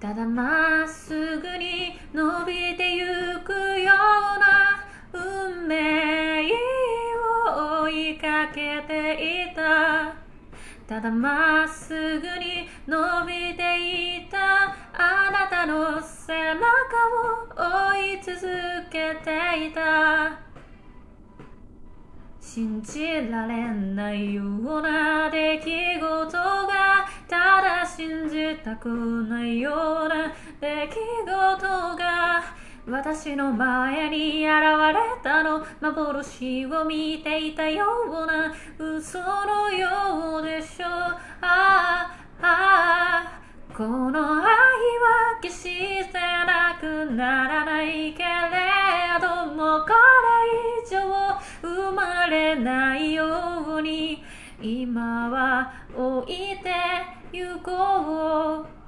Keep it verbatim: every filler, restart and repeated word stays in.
ただまっすぐに伸びてゆくような運命を追いかけていた。ただまっすぐに伸びていたあなたの背中を追い続けていた。信じられないような出来事が、ただ信じたくないような出来事が私の前に現れたの。幻を見ていたような嘘のようでしょう。ああ、ああ、この愛は決してなくならないけれども、これ以上生まれないように今は置いてゆこう。